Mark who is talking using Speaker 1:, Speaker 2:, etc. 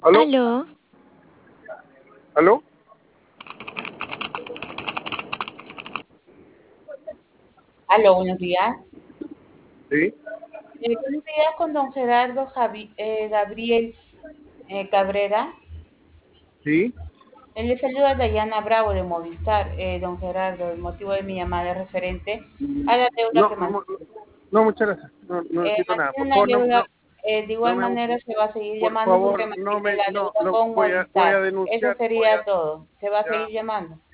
Speaker 1: ¿Aló?
Speaker 2: Aló,
Speaker 1: ¿Aló?
Speaker 3: Aló, buenos días.
Speaker 1: Sí,
Speaker 3: Buenos días con don Gerardo Gabriel Cabrera.
Speaker 1: sí.
Speaker 3: Le saluda Dayana Bravo de Movistar. Don Gerardo, el motivo de mi llamada es referente a la deuda
Speaker 1: No,
Speaker 3: que
Speaker 1: no,
Speaker 3: mantiene.
Speaker 1: no, muchas gracias. No necesito nada.
Speaker 3: Mantiene
Speaker 1: Por
Speaker 3: una
Speaker 1: favor,
Speaker 3: deuda. De
Speaker 1: no
Speaker 3: igual
Speaker 1: me,
Speaker 3: manera se va a seguir
Speaker 1: por
Speaker 3: llamando porque
Speaker 1: favor, no
Speaker 3: mantiene
Speaker 1: me,
Speaker 3: la
Speaker 1: no,
Speaker 3: deuda
Speaker 1: no,
Speaker 3: con
Speaker 1: voy a
Speaker 3: Movistar. Eso
Speaker 1: denunciar,
Speaker 3: sería todo. Se va a
Speaker 1: ya,
Speaker 3: seguir llamando.